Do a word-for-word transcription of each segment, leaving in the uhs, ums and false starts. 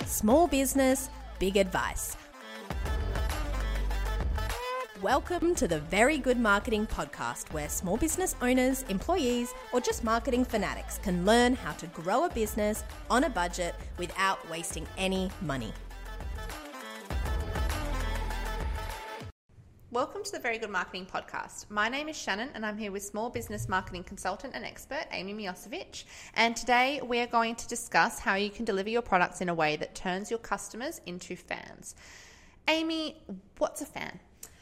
Small business, big advice. Welcome to the Very Good Marketing Podcast, where small business owners, employees, or just marketing fanatics can learn how to grow a business on a budget without wasting any money. Welcome to the Very Good Marketing Podcast. My name is Shannon and I'm here with small business marketing consultant and expert Amy Milosevic. And today we're going to discuss how you can deliver your products in a way that turns your customers into fans. Amy, what's a fan?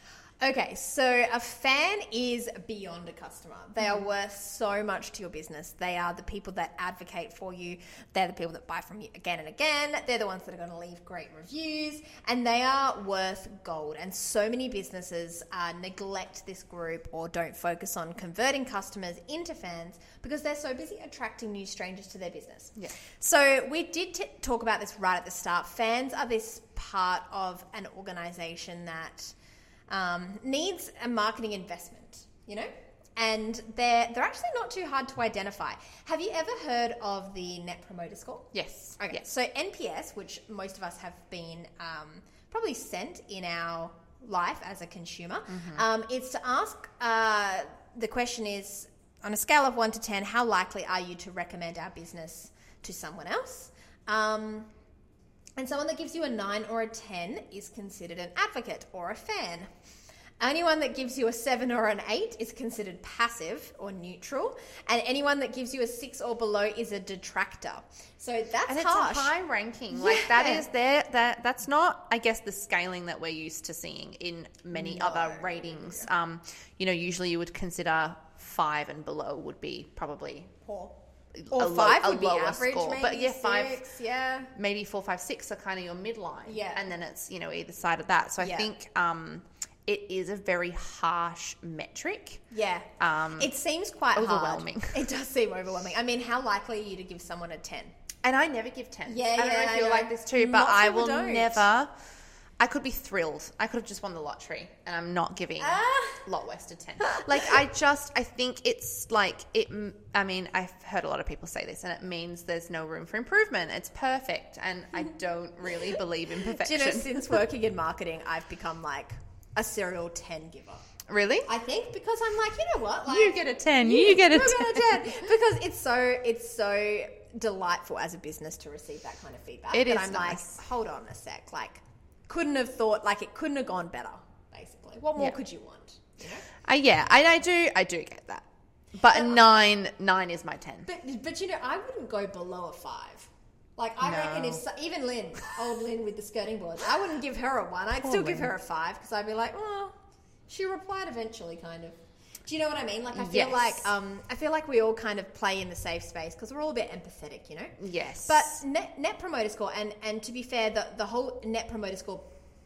Okay, so a fan is beyond a customer. They are worth so much to your business. They are the people that advocate for you. They're the people that buy from you again and again. They're the ones that are going to leave great reviews, and they are worth gold. And so many businesses uh, neglect this group or don't focus on converting customers into fans because they're so busy attracting new strangers to their business. Yeah. So we did t- talk about this right at the start. Fans are this part of an organization that Um, needs a marketing investment, you know, and they're they're actually not too hard to identify. Have you ever heard of the Net Promoter Score? Yes. Okay, yes. so N P S, which most of us have been um, probably sent in our life as a consumer, mm-hmm. um, it's to ask, uh, the question is, on a scale of one to ten, how likely are you to recommend our business to someone else? Um And someone that gives you a nine or a ten is considered an advocate or a fan. Anyone that gives you a seven or an eight is considered passive or neutral. And anyone that gives you a six or below is a detractor. So that's and it's harsh. a high ranking. Yeah. Like that is there. That that's not, I guess, the scaling that we're used to seeing in many No. other ratings. Um, you know, usually you would consider five and below would be probably Poor. Or a five low, would be lower average, score. maybe But yeah, five, six, yeah. maybe four, five, six are kind of your midline. Yeah. And then it's, you know, either side of that. So I Yeah. think um, it is a very harsh metric. Yeah. Um, it seems quite overwhelming. hard. It does seem overwhelming. I mean, how likely are you to give someone a ten? And I never give ten. Yeah, I don't yeah, know if I you're know. like this too, but Lots of I people will don't. never... I could be thrilled. I could have just won the lottery and I'm not giving Ah. Lot West a ten. Like, I just, I think it's like, it. I mean, I've heard a lot of people say this and it means there's no room for improvement. It's perfect. And I don't really believe in perfection. Do you know, since working in marketing, I've become like a serial ten giver. Really? I think because I'm like, you know what? Like, You get a ten. You, you get a you ten. get a ten. Because it's so, it's so delightful as a business to receive that kind of feedback. It that is I'm nice. like, hold on a sec. Like, couldn't have thought, like, it couldn't have gone better, basically. What more Yeah. could you want? You know? Uh, yeah, I, I do. I do get that. But a nine, nine is my ten. But, but you know, I wouldn't go below a five. Like, I No. reckon if, so, even Lynn, old Lynn with the skirting board, I wouldn't give her a one. I'd Poor still give Lynn. her a five because I'd be like, oh, she replied eventually, kind of. Do you know what I mean? Like, I feel Yes. like um, I feel like we all kind of play in the safe space because we're all a bit empathetic, you know. Yes. But net, net promoter score, and and to be fair, the the whole net promoter score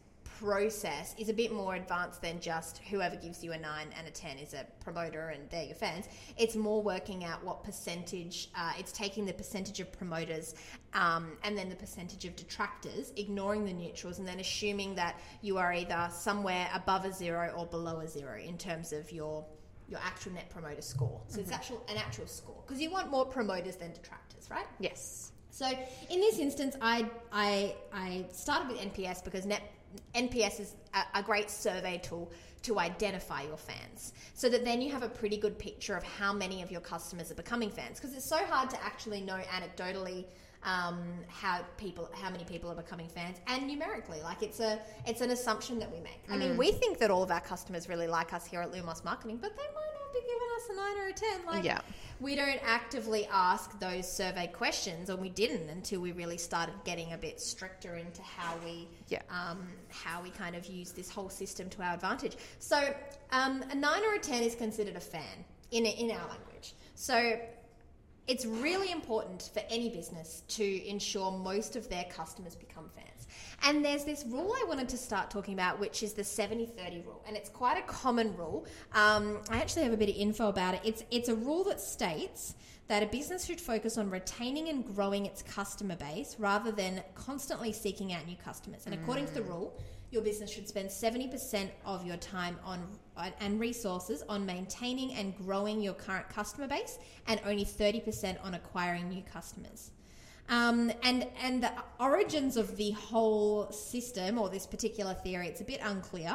process is a bit more advanced than just whoever gives you a nine and a ten is a promoter and they're your fans. It's more working out what percentage, uh, it's taking the percentage of promoters um, and then the percentage of detractors, ignoring the neutrals, and then assuming that you are either somewhere above a zero or below a zero in terms of your your actual net promoter score. So it's actual an actual score because you want more promoters than detractors, right? yes. So in this instance, I I I started with N P S because net N P S is a, a great survey tool to identify your fans, so that then you have a pretty good picture of how many of your customers are becoming fans. Because it's so hard to actually know anecdotally um, how people, how many people are becoming fans, and numerically, like it's a it's an assumption that we make. I mean, we think that all of our customers really like us here at Lumos Marketing, but they might not be giving us a nine or a ten. Like, Yeah. we don't actively ask those survey questions, or we didn't until we really started getting a bit stricter into how we Yeah. um, how we kind of use this whole system to our advantage. So um, a nine or a ten is considered a fan in in our language. So it's really important for any business to ensure most of their customers become fans. And there's this rule I wanted to start talking about, which is the seventy thirty rule. And it's quite a common rule. Um, I actually have a bit of info about it. It's, it's a rule that states that a business should focus on retaining and growing its customer base rather than constantly seeking out new customers. And according to the rule, your business should spend seventy percent of your time on and resources on maintaining and growing your current customer base, and only thirty percent on acquiring new customers. Um, and and the origins of the whole system or this particular theory, it's a bit unclear.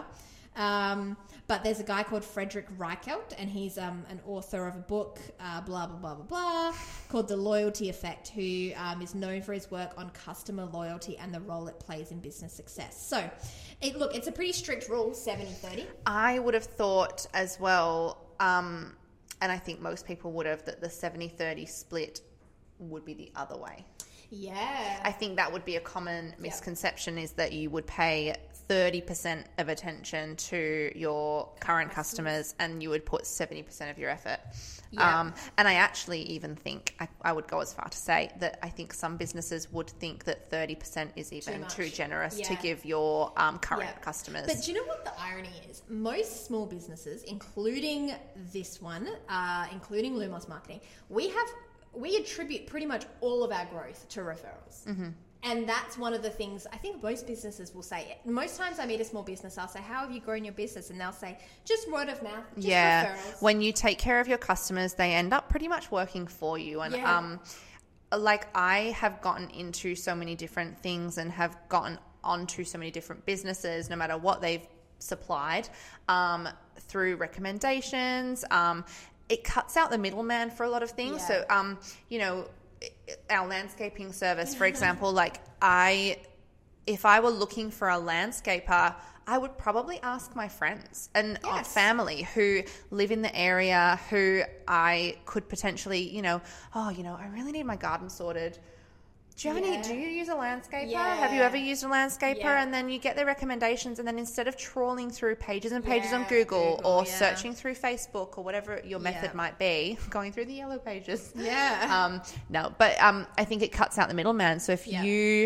Um, but there's a guy called Frederick Reichelt, and he's um, an author of a book, uh, blah, blah, blah, blah, blah, called The Loyalty Effect, who um, is known for his work on customer loyalty and the role it plays in business success. So, it, look, it's a pretty strict rule, seventy thirty. I would have thought as well, um, and I think most people would have, that the seventy thirty split would be the other way. Yeah. I think that would be a common misconception, yep. is that you would pay thirty percent of attention to your current customers, customers and you would put seventy percent of your effort. Yeah. Um, and I actually even think, I, I would go as far to say that I think some businesses would think that thirty percent is even too, too generous yeah. to give your um, current yeah. customers. But do you know what the irony is? Most small businesses, including this one, uh, including Lumos Marketing, we have... we attribute pretty much all of our growth to referrals. Mm-hmm. And that's one of the things I think most businesses will say. Most times I meet a small business, I'll say, how have you grown your business? And they'll say, just word of mouth, just yeah. referrals. When you take care of your customers, they end up pretty much working for you. And yeah. um, like I have gotten into so many different things and have gotten onto so many different businesses, no matter what they've supplied, um, through recommendations. Um, it cuts out the middleman for a lot of things. Yeah. So, um, you know, our landscaping service, for example, like I, if I were looking for a landscaper, I would probably ask my friends and yes. family who live in the area, who I could potentially, you know, oh, you know, I really need my garden sorted. Do you have yeah. any, do you use a landscaper? Yeah. Have you ever used a landscaper? Yeah. And then you get their recommendations, and then instead of trawling through pages and pages yeah, on Google, Google or yeah. searching through Facebook or whatever your method yeah. might be, going through the yellow pages. Yeah. Um, no, but um, I think it cuts out the middleman. So if yeah. you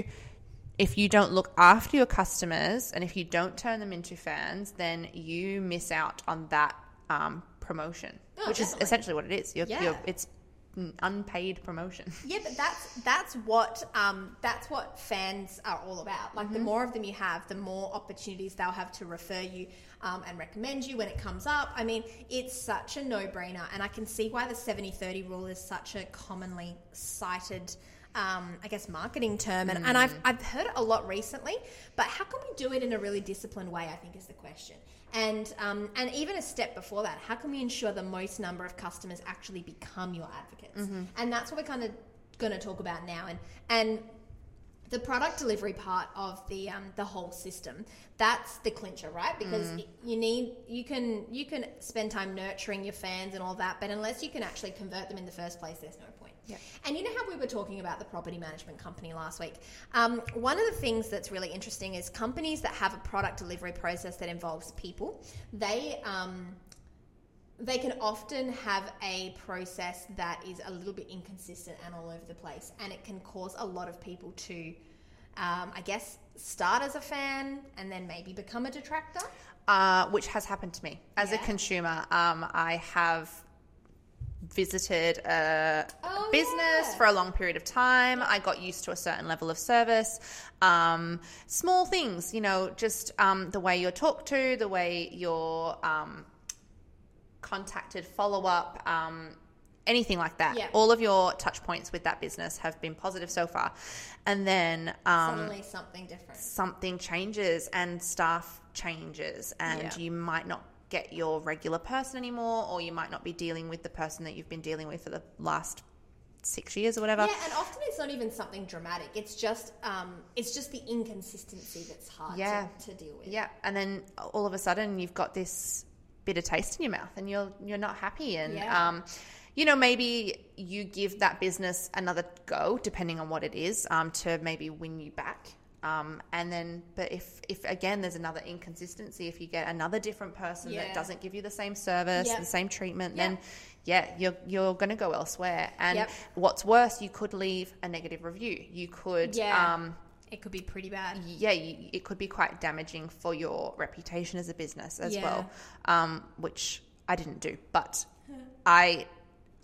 if you don't look after your customers and if you don't turn them into fans, then you miss out on that um, promotion, oh, which definitely. is essentially what it is. You're, yeah. you're, it's unpaid promotion. Yeah, but that's that's what um, that's what fans are all about. Like mm-hmm. the more of them you have, the more opportunities they'll have to refer you um, and recommend you when it comes up. I mean, it's such a no-brainer, and I can see why the seventy thirty rule is such a commonly cited Um, I guess marketing term, and, mm. and I've I've heard it a lot recently. But how can we do it in a really disciplined way, I think, is the question. And um, and even a step before that, how can we ensure the most number of customers actually become your advocates? Mm-hmm. And that's what we're kind of going to talk about now. And and the product delivery part of the um, the whole system, that's the clincher, right? Because mm. you need you can you can spend time nurturing your fans and all that, but unless you can actually convert them in the first place, there's no point. Yep. And you know how we were talking about the property management company last week? Um, one of the things that's really interesting is companies that have a product delivery process that involves people, they um, they can often have a process that is a little bit inconsistent and all over the place, and it can cause a lot of people to, um, I guess, start as a fan and then maybe become a detractor. Uh, which has happened to me as yeah. a consumer. Um, I have visited a oh, business yeah. for a long period of time. I got used to a certain level of service. Um, small things, you know, just um, the way you're talked to, the way you're um, contacted, follow up, um, anything like that. Yeah. All of your touch points with that business have been positive so far. And then um, suddenly something different. Something changes and staff changes, and yeah. you might not get your regular person anymore, or you might not be dealing with the person that you've been dealing with for the last six years or whatever. Yeah, and often it's not even something dramatic. It's just um, it's just the inconsistency that's hard yeah. to, to deal with. Yeah, and then all of a sudden you've got this bitter taste in your mouth, and you're you're not happy, and yeah. um, you know, maybe you give that business another go, depending on what it is, um, to maybe win you back. Um, and then, but if, if again, there's another inconsistency, if you get another different person yeah. that doesn't give you the same service, yep. the same treatment, yep. then yeah, you're, you're going to go elsewhere. And yep. what's worse, you could leave a negative review. You could, yeah. um, it could be pretty bad. Yeah, you, it could be quite damaging for your reputation as a business as yeah. well, um, which I didn't do, but I, Good.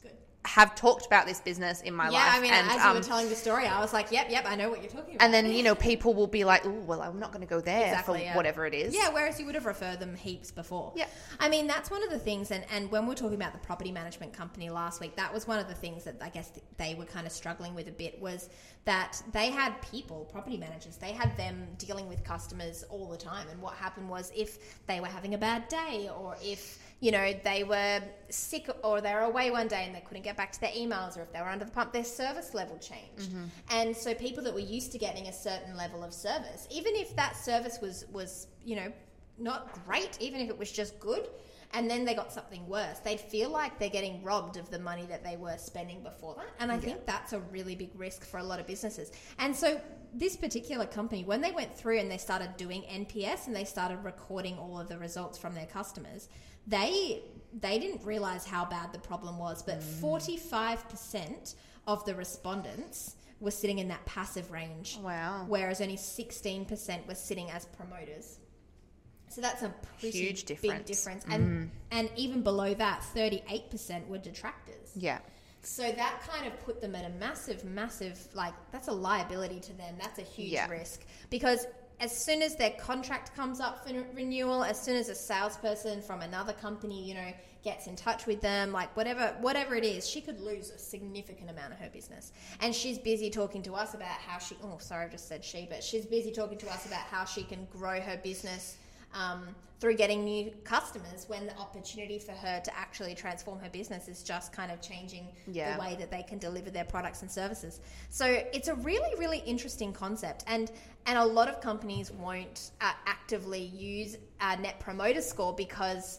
have talked about this business in my yeah, life. I mean, and, as um, you were telling the story, I was like, yep, yep, I know what you're talking about. And then, you know, people will be like, oh, well, I'm not going to go there Exactly, for yeah. whatever it is. Yeah, whereas you would have referred them heaps before. Yeah. I mean, that's one of the things, and, and when we were talking about the property management company last week, that was one of the things that I guess they were kind of struggling with a bit, was that they had people, property managers, they had them dealing with customers all the time. And what happened was, if they were having a bad day, or if, you know, they were sick, or they were away one day and they couldn't get back to their emails, or if they were under the pump, their service level changed. Mm-hmm. And so people that were used to getting a certain level of service, even if that service was, was, you know, not great, even if it was just good, and then they got something worse, they'd feel like they're getting robbed of the money that they were spending before that. And I yeah. think that's a really big risk for a lot of businesses. And so this particular company, when they went through and they started doing N P S and they started recording all of the results from their customers, they they didn't realize how bad the problem was, but mm. forty-five percent of the respondents were sitting in that passive range. Wow. Whereas only sixteen percent were sitting as promoters. So that's a pretty huge difference. big difference. And mm. and even below that, thirty-eight percent were detractors. Yeah. So that kind of put them at a massive, massive, like, that's a liability to them. That's a huge yeah. risk. Because as soon as their contract comes up for renewal, as soon as a salesperson from another company, you know, gets in touch with them, like whatever whatever it is, she could lose a significant amount of her business. And she's busy talking to us about how she, oh, sorry, I just said she, but she's busy talking to us about how she can grow her business um, through getting new customers, when the opportunity for her to actually transform her business is just kind of changing yeah. the way that they can deliver their products and services. So it's a really, really interesting concept. And and a lot of companies won't uh, actively use a Net Promoter Score because,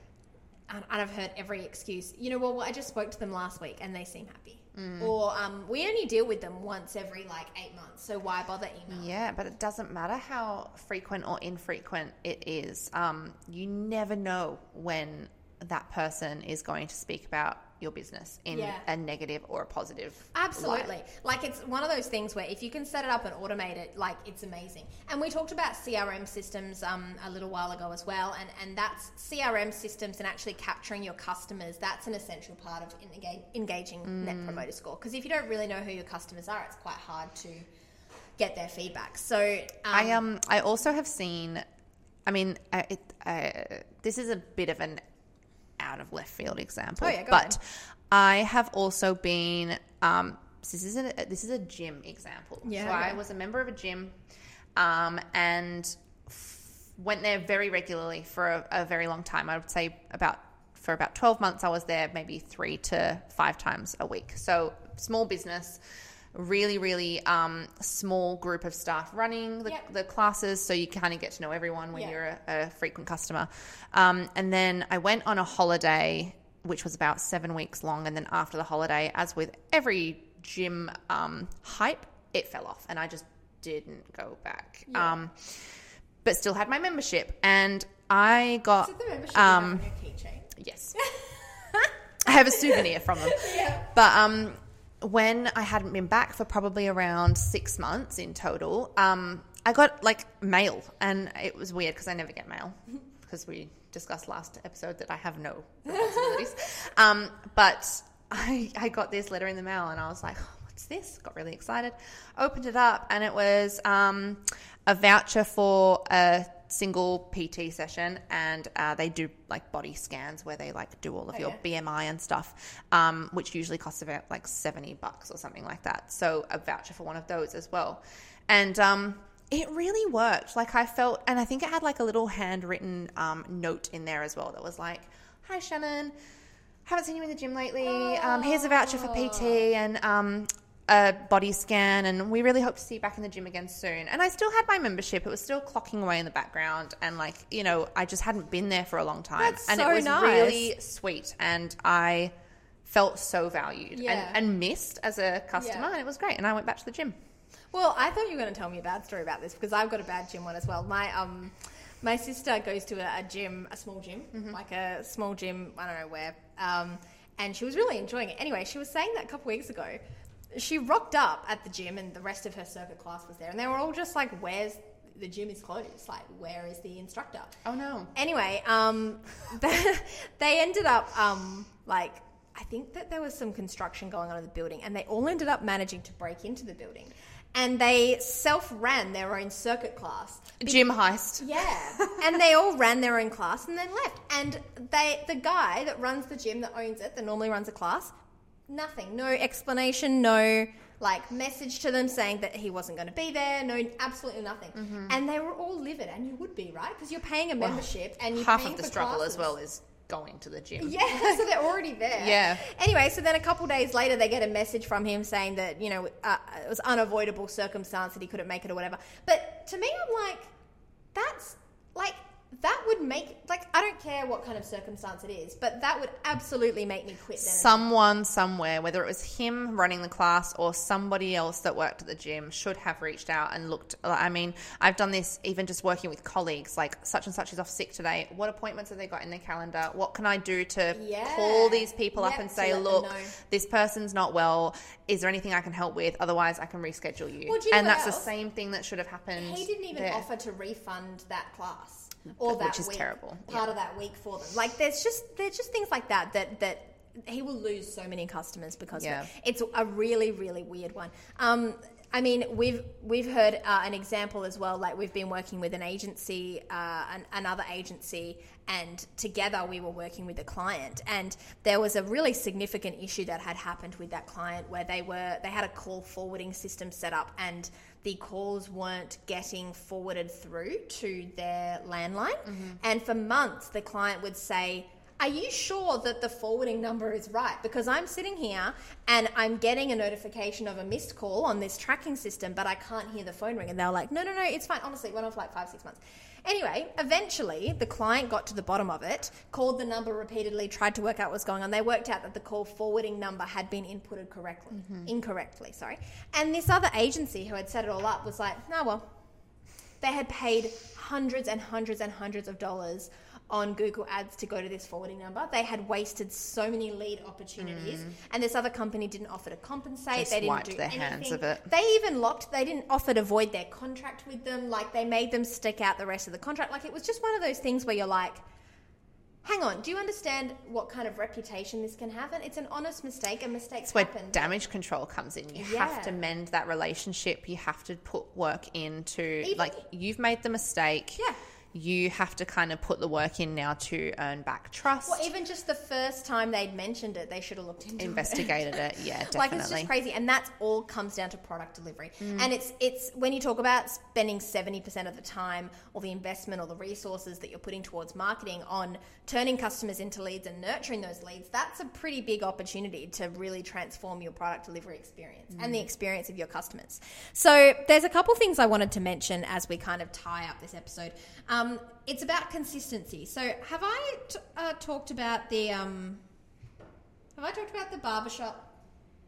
and I've heard every excuse, you know, well, I just spoke to them last week and they seem happy. Mm. Or um, we only deal with them once every like eight months, so why bother emailing? Yeah, but it doesn't matter how frequent or infrequent it is. Um, you never know when that person is going to speak about your business in yeah. a negative or a positive Absolutely. light. Like, it's one of those things where if you can set it up and automate it, like, it's amazing. And we talked about C R M systems um, a little while ago as well, and, and that's C R M systems and actually capturing your customers. That's an essential part of engage, engaging mm. Net Promoter Score, because if you don't really know who your customers are, it's quite hard to get their feedback. So um, I um I also have seen, I mean, uh, it, uh, this is a bit of an out of left field example, oh, yeah, go but ahead. I have also been um so this is a this is a gym example. Yeah, so yeah. I was a member of a gym um and f- went there very regularly for a, a very long time. I would say about for about twelve months I was there, maybe three to five times a week. So small business, really, really um, small group of staff running the, yep. the classes, so you kind of get to know everyone when yep. you're a, a frequent customer. Um, and then I went on a holiday, which was about seven weeks long, and then after the holiday, as with every gym um, hype, it fell off, and I just didn't go back. Yeah. Um, but still had my membership, and I got... Is it the membership um, you have on your keychain? Yes. I have a souvenir from them. Yeah. But... um. When I hadn't been back for probably around six months in total, um, I got like mail, and it was weird because I never get mail because we discussed last episode that I have no responsibilities. um, but I, I got this letter in the mail, and I was like, oh, what's this? Got really excited. Opened it up, and it was um, a voucher for a single P T session, and uh, they do like body scans where they like do all of oh, your yeah. B M I and stuff, um, which usually costs about like seventy bucks or something like that. So a voucher for one of those as well. And um, it really worked. Like I felt, and I think it had like a little handwritten um, note in there as well that was like, hi Shannon, haven't seen you in the gym lately. Oh. Um, here's a voucher for P T and um, a body scan, and we really hope to see you back in the gym again soon. And I still had my membership. It was still clocking away in the background, and like, you know, I just hadn't been there for a long time. That's and so it was nice. really sweet, and I felt so valued Yeah. and, and missed as a customer, Yeah. and it was great. And I went back to the gym. Well, I thought you were going to tell me a bad story about this, because I've got a bad gym one as well. My um, my sister goes to a, a gym, a small gym, mm-hmm. like a small gym, I don't know where, um, and she was really enjoying it. Anyway, she was saying that a couple weeks ago. She rocked up at the gym, and the rest of her circuit class was there, and they were all just like, where's the gym is closed, like where is the instructor? Oh no. Anyway, um they, they ended up um like I think that there was some construction going on in the building, and they all ended up managing to break into the building. And they self-ran their own circuit class. Gym heist. Yeah. And they all ran their own class and then left. And they, the guy that runs the gym, that owns it, that normally runs a class, nothing. No explanation, no like message to them saying that he wasn't going to be there. No, absolutely nothing. Mm-hmm. And they were all livid. And you would be, right? Because you're paying a membership well, and you're half paying of the for struggle classes. As well is going to the gym. Yeah, so they're already there. Yeah. Anyway, so then a couple days later, they get a message from him saying that, you know, uh, it was unavoidable circumstance that he couldn't make it or whatever. But to me, I'm like, that's, like, that would make, like, I don't care what kind of circumstance it is, but that would absolutely make me quit then. Someone somewhere, whether it was him running the class or somebody else that worked at the gym, should have reached out and looked. I mean, I've done this even just working with colleagues, like such and such is off sick today. What appointments have they got in their calendar? What can I do to yeah. call these people yep, up and say, let look, this person's not well. Is there anything I can help with? Otherwise, I can reschedule you. Well, do you and know that's else? The same thing that should have happened. He didn't even there. offer to refund that class. Or that Which is week, terrible. Part yeah. of that week for them. Like, there's just there's just things like that that that he will lose so many customers because yeah. of it. It's a really really weird one. Um, I mean, we've we've heard uh, an example as well. Like, we've been working with an agency, uh, an, another agency, and together we were working with a client. And there was a really significant issue that had happened with that client where they were they had a call forwarding system set up, and the calls weren't getting forwarded through to their landline. Mm-hmm. And for months, the client would say, are you sure that the forwarding number is right? Because I'm sitting here and I'm getting a notification of a missed call on this tracking system, but I can't hear the phone ring. And they were like, no, no, no, it's fine. Honestly, it went on for like five, six months. Anyway, eventually the client got to the bottom of it, called the number repeatedly, tried to work out what's going on. They worked out that the call forwarding number had been inputted correctly, mm-hmm. incorrectly, sorry. And this other agency who had set it all up was like, no, well, they had paid hundreds and hundreds and hundreds of dollars on Google Ads to go to this forwarding number. They had wasted so many lead opportunities, mm. and this other company didn't offer to compensate. Just they didn't wiped do their anything. hands of it. They even locked. They didn't offer to void their contract with them. Like, they made them stick out the rest of the contract. Like, it was just one of those things where you're like, hang on, do you understand what kind of reputation this can have? And it's an honest mistake, and mistakes That's happen. where damage control comes in. You yeah. have to mend that relationship. You have to put work into, even, like, you've made the mistake. Yeah. You have to kind of put the work in now to earn back trust. Well, even just the first time they'd mentioned it, they should have looked into Investigated it. it. Yeah, definitely. Like, it's just crazy. And that's all comes down to product delivery. Mm. And it's it's when you talk about spending seventy percent of the time or the investment or the resources that you're putting towards marketing on turning customers into leads and nurturing those leads, that's a pretty big opportunity to really transform your product delivery experience mm. and the experience of your customers. So there's a couple things I wanted to mention as we kind of tie up this episode. Um, it's about consistency. So have I t- uh, talked about the um, have I talked about the barbershop?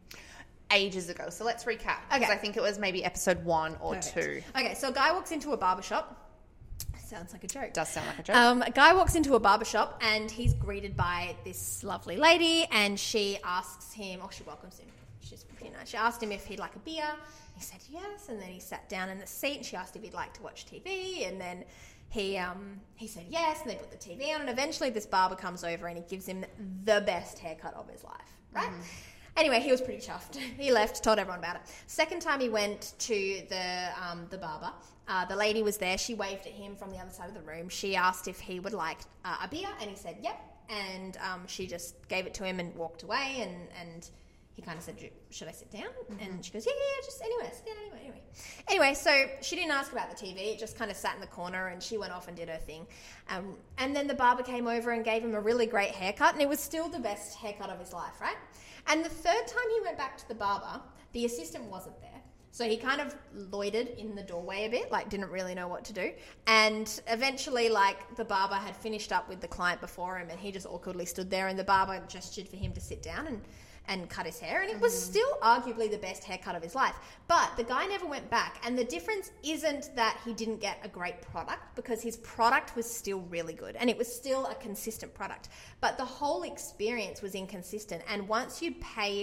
Ages ago. So let's recap. Okay. Because I think it was maybe episode one or Perfect. two. Okay, so a guy walks into a barbershop. Sounds like a joke. Does sound like a joke. Um, a guy walks into a barbershop and he's greeted by this lovely lady, and she asks him, or she welcomes him. She's pretty nice. She asked him if he'd like a beer. He said yes, and then he sat down in the seat and she asked if he'd like to watch T V, and then he um, he said yes, and they put the T V on, and eventually this barber comes over and he gives him the best haircut of his life, right? Mm. Anyway, he was pretty chuffed. He left, told everyone about it. Second time he went to the um, the barber, uh, the lady was there. She waved at him from the other side of the room. She asked if he would like uh, a beer, and he said yep. And um, she just gave it to him and walked away, and, and he kind of said, should I sit down? Mm-hmm. And she goes, yeah, yeah, yeah, just anyway, sit down anyway, anyway. Anyway, so she didn't ask about the T V. It just kind of sat in the corner, and she went off and did her thing. Um, and then the barber came over and gave him a really great haircut, and it was still the best haircut of his life, right? And the third time he went back to the barber, the assistant wasn't there. So he kind of loitered in the doorway a bit, like didn't really know what to do. And eventually, like, the barber had finished up with the client before him, and he just awkwardly stood there, and the barber gestured for him to sit down and and cut his hair, and it was mm. still arguably the best haircut of his life. But the guy never went back, and the difference isn't that he didn't get a great product, because his product was still really good, and it was still a consistent product. But the whole experience was inconsistent, and once you paid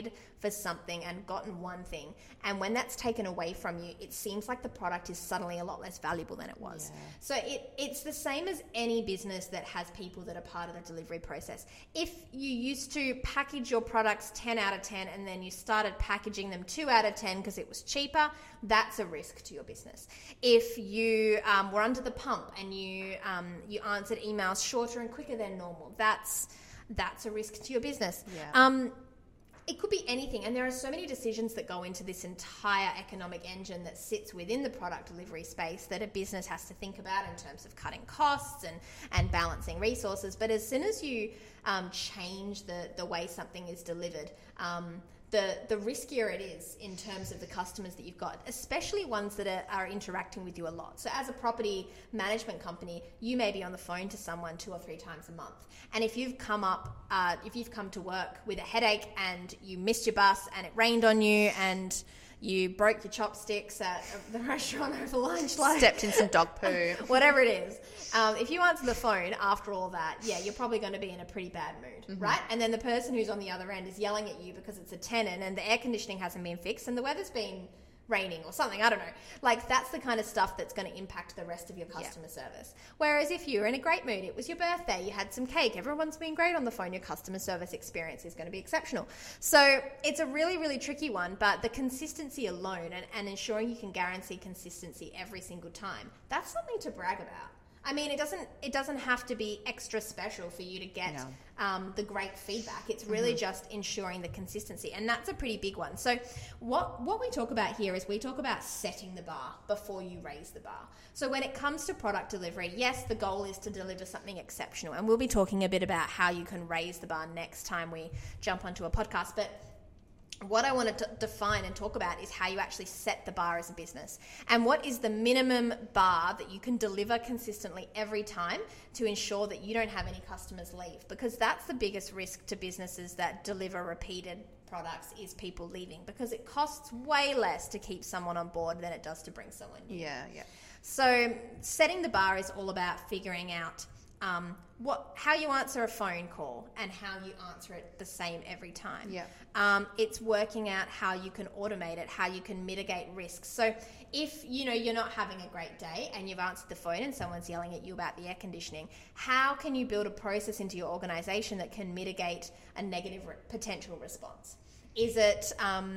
for something and gotten one thing. And when that's taken away from you, it seems like the product is suddenly a lot less valuable than it was. Yeah. So it, it's the same as any business that has people that are part of the delivery process. If you used to package your products ten out of ten and then you started packaging them two out of ten because it was cheaper, that's a risk to your business. If you um, were under the pump and you um, you answered emails shorter and quicker than normal, that's that's a risk to your business. Yeah. Um, it could be anything, and there are so many decisions that go into this entire economic engine that sits within the product delivery space that a business has to think about in terms of cutting costs and, and balancing resources. But as soon as you um, change the, the way something is delivered, um, the, the riskier it is in terms of the customers that you've got, especially ones that are, are interacting with you a lot. So as a property management company, you may be on the phone to someone two or three times a month. And if you've come up, uh, if you've come to work with a headache and you missed your bus and it rained on you and you broke your chopsticks at the restaurant over lunch, like stepped in some dog poo, whatever it is. Um, if you answer the phone after all that, yeah, you're probably going to be in a pretty bad mood, mm-hmm. right? And then the person who's on the other end is yelling at you because it's a tenant and the air conditioning hasn't been fixed and the weather's been raining or something, I don't know. Like, that's the kind of stuff that's going to impact the rest of your customer yeah. service. Whereas if you were in a great mood, it was your birthday, you had some cake, everyone's been great on the phone, your customer service experience is going to be exceptional. So it's a really, really tricky one, but the consistency alone and, and ensuring you can guarantee consistency every single time, that's something to brag about. I mean, it doesn't it doesn't have to be extra special for you to get no. um, the great feedback. It's really mm-hmm. just ensuring the consistency, and that's a pretty big one. So what what we talk about here is we talk about setting the bar before you raise the bar. So when it comes to product delivery, yes, the goal is to deliver something exceptional, and we'll be talking a bit about how you can raise the bar next time we jump onto a podcast, but what I want to define and talk about is how you actually set the bar as a business and what is the minimum bar that you can deliver consistently every time to ensure that you don't have any customers leave, because that's the biggest risk to businesses that deliver repeated products is people leaving, because it costs way less to keep someone on board than it does to bring someone new. Yeah, yeah. So setting the bar is all about figuring out Um, what, how you answer a phone call and how you answer it the same every time. Yeah. Um, it's working out how you can automate it, how you can mitigate risks. So if, you know, you're not having a great day and you've answered the phone and someone's yelling at you about the air conditioning, how can you build a process into your organization that can mitigate a negative re- potential response? Is it... Um,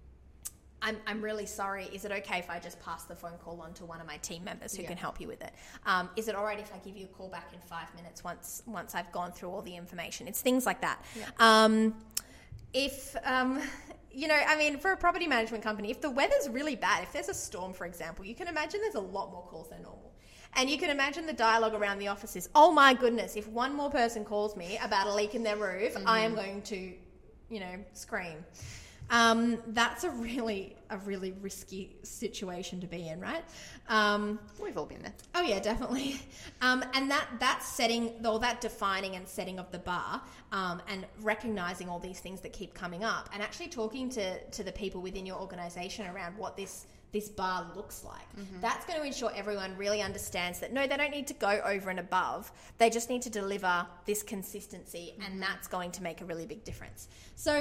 I'm I'm really sorry. Is it okay if I just pass the phone call on to one of my team members who yeah. can help you with it? Um, is it all right if I give you a call back in five minutes once once I've gone through all the information? It's things like that. Yeah. Um, if, um, you know, I mean, for a property management company, if the weather's really bad, if there's a storm, for example, you can imagine there's a lot more calls than normal. And you can imagine the dialogue around the office is, oh my goodness, if one more person calls me about a leak in their roof, mm-hmm. I am going to, you know, scream. Um, that's a really, a really risky situation to be in, right? Um, We've all been there. Oh yeah, definitely. Um, and that, that setting, or that defining and setting of the bar, um, and recognizing all these things that keep coming up and actually talking to, to the people within your organization around what this, this bar looks like. Mm-hmm. That's going to ensure everyone really understands that, no, they don't need to go over and above. They just need to deliver this consistency, mm-hmm. and that's going to make a really big difference. So,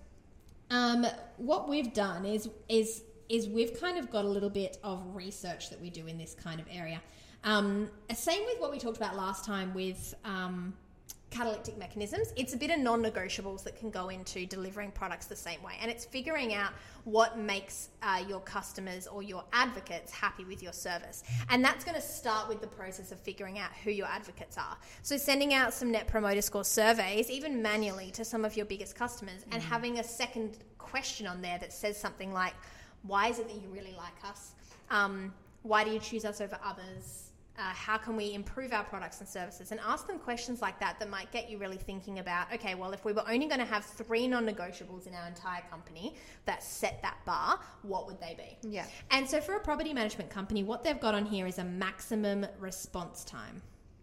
Um, what we've done is is is we've kind of got a little bit of research that we do in this kind of area. Um, same with what we talked about last time with um, catalytic mechanisms. It's a bit of non-negotiables that can go into delivering products the same way, and it's figuring out what makes uh, your customers or your advocates happy with your service. And that's going to start with the process of figuring out who your advocates are. So sending out some Net Promoter Score surveys, even manually, to some of your biggest customers, mm-hmm. and having a second question on there that says something like, why is it that you really like us? Um, why do you choose us over others? Uh, how can we improve our products and services? And ask them questions like that that might get you really thinking about, okay, well, if we were only going to have three non-negotiables in our entire company that set that bar, what would they be? Yeah. And so for a property management company, what they've got on here is a maximum response time.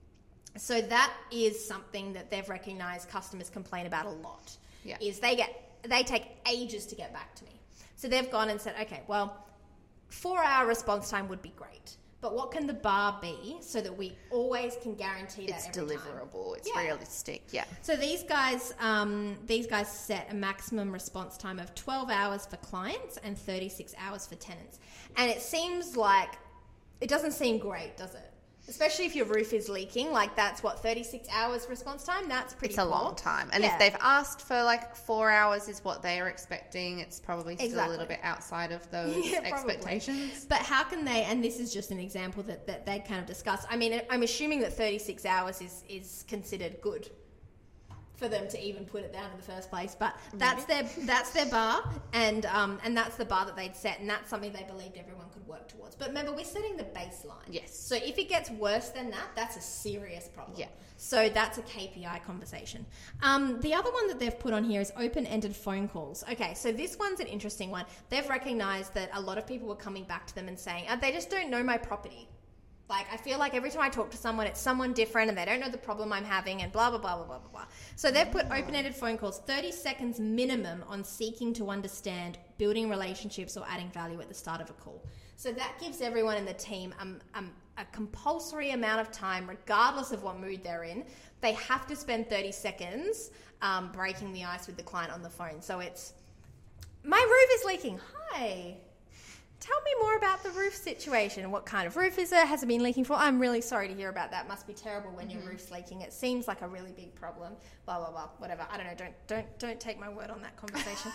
So that is something that they've recognized customers complain about a lot. Yeah. Is they get they take ages to get back to me. So they've gone and said, okay, well, four hour response time would be great. but what can the bar be so that we always can guarantee that It's every deliverable. time? It's Yeah. realistic. Yeah. So these guys, um, these guys set a maximum response time of twelve hours for clients and thirty-six hours for tenants. And it seems like, it doesn't seem great, does it? Especially if your roof is leaking, like that's what, thirty-six hours response time? That's pretty It's a poor. long time. And Yeah. if they've asked for like four hours is what they are expecting, it's probably still Exactly. a little bit outside of those Yeah, probably. expectations. But how can they, and this is just an example that, that they kind of discussed. I mean, I'm assuming that thirty-six hours is, is considered good for them to even put it down in the first place. But that's their that's their bar, and um, and that's the bar that they'd set, and that's something they believed everyone could work towards. But remember, we're setting the baseline. Yes. So if it gets worse than that, that's a serious problem. Yeah. So that's a K P I conversation. Um, the other one that they've put on here is open-ended phone calls. Okay, so this one's an interesting one. They've recognized that a lot of people were coming back to them and saying, oh, they just don't know my property. Like, I feel like every time I talk to someone, it's someone different and they don't know the problem I'm having and blah, blah, blah, blah, blah, blah, blah. So they've put open-ended phone calls, thirty seconds minimum on seeking to understand, building relationships or adding value at the start of a call. So that gives everyone in the team um, um, a compulsory amount of time, regardless of what mood they're in. They have to spend thirty seconds um, breaking the ice with the client on the phone. So it's, my roof is leaking. Hi. Tell me more about the roof situation. What kind of roof is it? Has it been leaking for? I'm really sorry to hear about that. Must be terrible when your roof's leaking. It seems like a really big problem. Blah, blah, blah. Whatever. I don't know. Don't don't don't take my word on that conversation.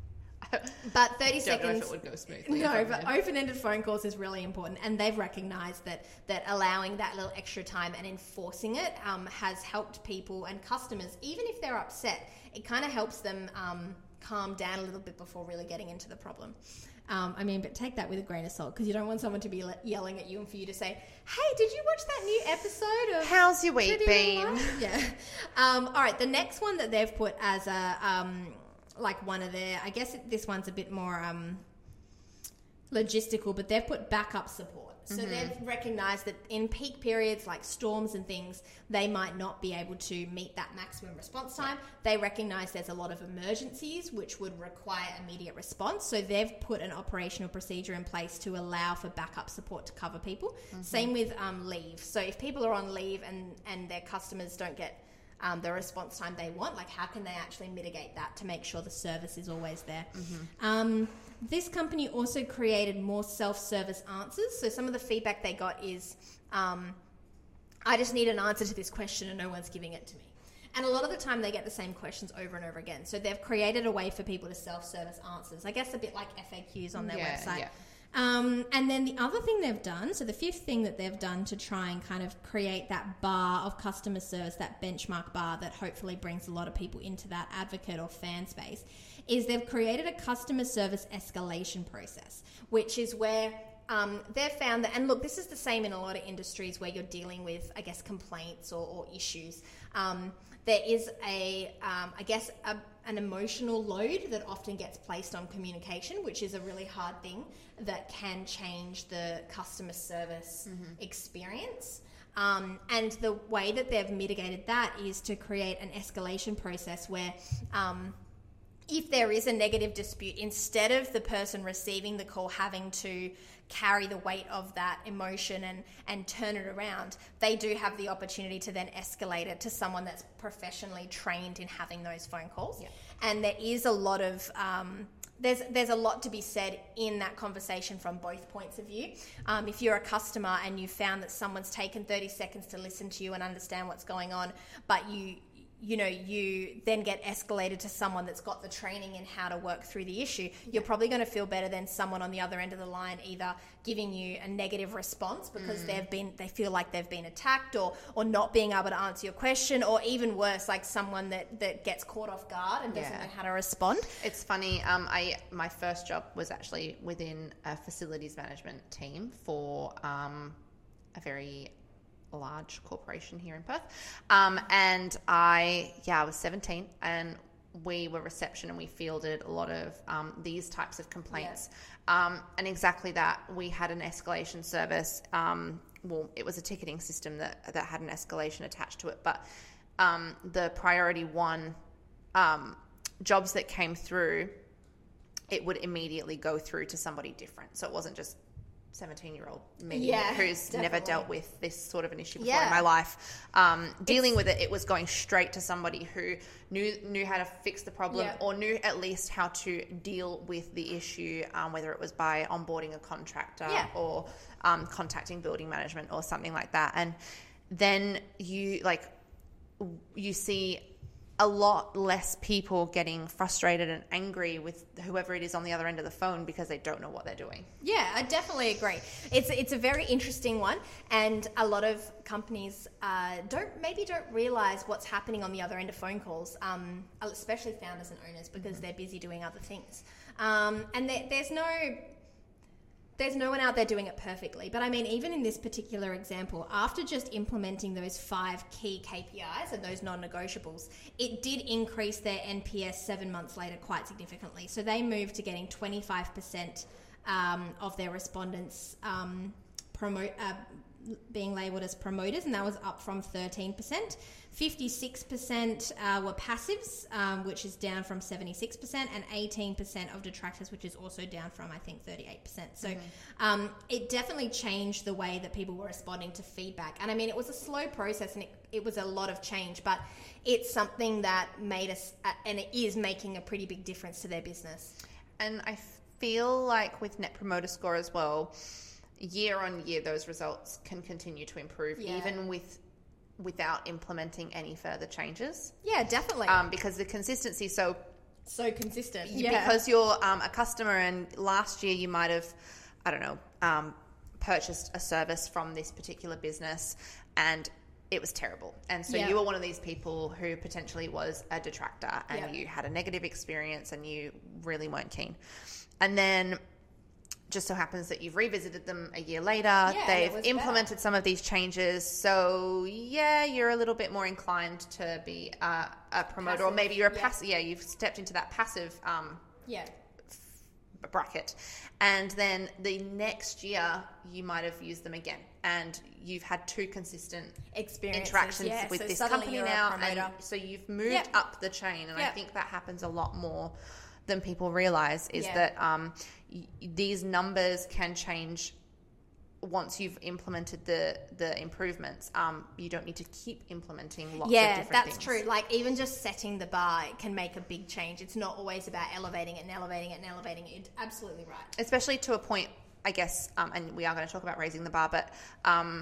But thirty Don't seconds. know if it would go smoothly. No, if but I'm open-ended phone calls is really important, and they've recognised that that allowing that little extra time and enforcing it um, has helped people and customers, even if they're upset. It kind of helps them um, calm down a little bit before really getting into the problem. Um, I mean, but take that with a grain of salt, because you don't want someone to be le- yelling at you and for you to say, "Hey, did you watch that new episode of How's your week Pretty been?" Little Liars?" Yeah. Um, all right. The next one that they've put as a um, like one of their, I guess this one's a bit more um, logistical, but they've put backup support. So mm-hmm. they've recognised that in peak periods like storms and things, they might not be able to meet that maximum response time. They recognise there's a lot of emergencies which would require immediate response. So they've put an operational procedure in place to allow for backup support to cover people. Mm-hmm. Same with um, leave. So if people are on leave and, and their customers don't get Um, the response time they want, like how can they actually mitigate that to make sure the service is always there. Mm-hmm. Um, this company also created more self-service answers. So some of the feedback they got is, um, I just need an answer to this question and no one's giving it to me. And a lot of the time they get the same questions over and over again. So they've created a way for people to self-service answers. I guess a bit like F A Qs on their yeah, website. Yeah. Um, and then the other thing they've done, so the fifth thing that they've done to try and kind of create that bar of customer service, that benchmark bar that hopefully brings a lot of people into that advocate or fan space, is they've created a customer service escalation process, which is where um, they've found that, and look, this is the same in a lot of industries where you're dealing with, I guess, complaints or, or issues. Um, there is a, um, I guess, a, an emotional load that often gets placed on communication, which is a really hard thing that can change the customer service mm-hmm. experience. Um, and the way that they've mitigated that is to create an escalation process where um, if there is a negative dispute, instead of the person receiving the call having to carry the weight of that emotion and, and turn it around, they do have the opportunity to then escalate it to someone that's professionally trained in having those phone calls. Yeah. And there is a lot of... Um, There's there's a lot to be said in that conversation from both points of view. Um, if you're a customer and you found that someone's taken thirty seconds to listen to you and understand what's going on, but you you know you then get escalated to someone that's got the training in how to work through the issue, you're probably going to feel better than someone on the other end of the line either giving you a negative response because mm. they've been they feel like they've been attacked, or or not being able to answer your question, or even worse, like someone that, that gets caught off guard and doesn't yeah. know how to respond. It's funny. Um, I my first job was actually within a facilities management team for um, a very large corporation here in Perth, um, and I yeah I was seventeen, and we were reception and we fielded a lot of um, these types of complaints. Yeah. Um, and exactly that, we had an escalation service. Um, well, it was a ticketing system that, that had an escalation attached to it. But um, the priority one um, jobs that came through, it would immediately go through to somebody different. So it wasn't just seventeen-year-old me Yeah, who's definitely. never dealt with this sort of an issue before Yeah. in my life. Um, dealing with it, it was going straight to somebody who knew knew how to fix the problem Yeah. or knew at least how to deal with the issue, um, whether it was by onboarding a contractor Yeah. or um, contacting building management or something like that. And then you like you see a lot less people getting frustrated and angry with whoever it is on the other end of the phone because they don't know what they're doing. Yeah, I definitely agree. It's it's a very interesting one, and a lot of companies uh, don't maybe don't realize what's happening on the other end of phone calls, um, especially founders and owners, because they're busy doing other things. Um, and there, there's no there's no one out there doing it perfectly. But I mean, even in this particular example, after just implementing those five key K P Is and those non-negotiables, it did increase their N P S seven months later quite significantly. So they moved to getting twenty-five percent um, of their respondents um, promote uh, being labelled as promoters, and that was up from thirteen percent. fifty-six percent uh, were passives, um, which is down from seventy-six percent, and eighteen percent of detractors, which is also down from, I think, thirty-eight percent. So mm-hmm. um, it definitely changed the way that people were responding to feedback. And I mean, it was a slow process, and it, it was a lot of change, but it's something that made us, uh, and it is making a pretty big difference to their business. And I feel like with Net Promoter Score as well, year on year, those results can continue to improve, Yeah. even with without implementing any further changes. Yeah, definitely. Um, because the consistency, so so consistent. yeah. Because you're um, a customer, and last year you might have, I don't know, um, purchased a service from this particular business, and it was terrible. And so Yeah. you were one of these people who potentially was a detractor, and Yeah. you had a negative experience, and you really weren't keen. And then just so happens that you've revisited them a year later. Yeah, They've it was implemented better. some of these changes. So, yeah, you're a little bit more inclined to be a, a promoter, or Passive, maybe you're a yeah. passive. Yeah, you've stepped into that passive um, Yeah. bracket. And then the next year, you might have used them again. And you've had two consistent Experiences, interactions yeah. with So this suddenly company you're a now. And promoter. so you've moved Yep. up the chain. And I Yep. think that happens a lot more than people realize, is Yeah. that um, y- these numbers can change once you've implemented the the improvements. Um, you don't need to keep implementing lots of Yeah, different that's things. true. Like, even just setting the bar can make a big change. It's not always about elevating it and elevating it and elevating it. You're absolutely right. Especially to a point, I guess, um, and we are going to talk about raising the bar, but um,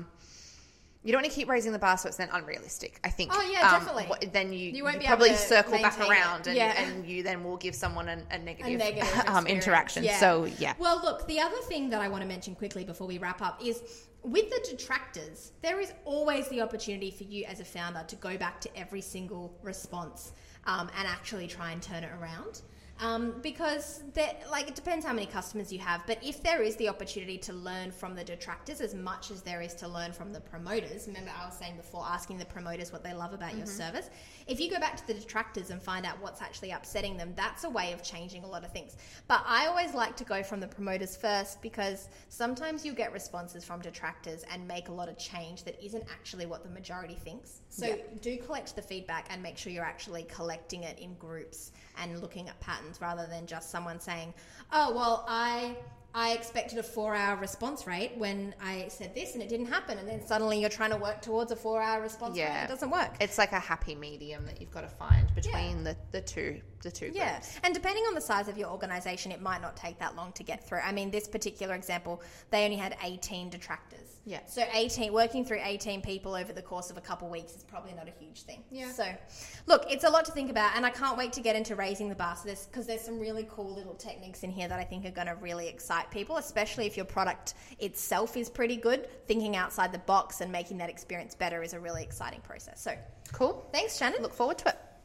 you don't want to keep raising the bar so it's then unrealistic, I think. Oh, yeah, um, definitely. what- then you, You won't you be able probably to circle back maintain it. around, and, Yeah. and you then will give someone an, a negative, A negative um, experience. interaction. Yeah. So, yeah. Well, look, the other thing that I want to mention quickly before we wrap up is with the detractors, there is always the opportunity for you as a founder to go back to every single response um, and actually try and turn it around. Um, because that, like, it depends how many customers you have, but if there is the opportunity to learn from the detractors as much as there is to learn from the promoters, remember I was saying before, asking the promoters what they love about your service, if you go back to the detractors and find out what's actually upsetting them, that's a way of changing a lot of things. But I always like to go from the promoters first, because sometimes you get responses from detractors and make a lot of change that isn't actually what the majority thinks. So Yeah. do collect the feedback and make sure you're actually collecting it in groups and looking at patterns, rather than just someone saying, oh, well, I I expected a four-hour response rate when I said this and it didn't happen. And then suddenly you're trying to work towards a four-hour response rate. Yeah. It doesn't work. It's like a happy medium that you've got to find between the, the two the two Yeah, groups. and depending on the size of your organisation, it might not take that long to get through. I mean, this particular example, they only had eighteen detractors. Yeah. So eighteen, working through eighteen people over the course of a couple of weeks is probably not a huge thing. Yeah. So, look, it's a lot to think about, and I can't wait to get into raising the bar. So this, because there's some really cool little techniques in here that I think are going to really excite people, especially if your product itself is pretty good. Thinking outside the box and making that experience better is a really exciting process. So, Cool. thanks, Shannon. Look forward to it.